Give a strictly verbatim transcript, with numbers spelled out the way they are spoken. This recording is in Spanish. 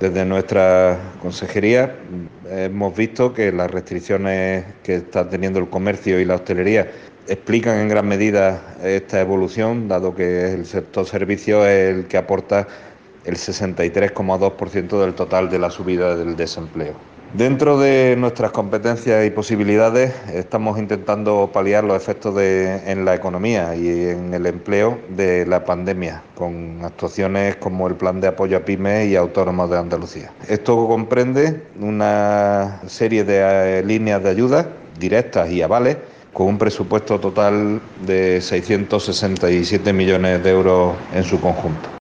Desde nuestra consejería hemos visto que las restricciones que está teniendo el comercio y la hostelería explican en gran medida esta evolución, dado que el sector servicios es el que aporta el sesenta y tres coma dos por ciento del total de la subida del desempleo. Dentro de nuestras competencias y posibilidades estamos intentando paliar los efectos de, en la economía y en el empleo de la pandemia, con actuaciones como el Plan de Apoyo a Pymes y Autónomos de Andalucía. Esto comprende una serie de eh, líneas de ayuda directas y avales, con un presupuesto total de seiscientos sesenta y siete millones de euros en su conjunto.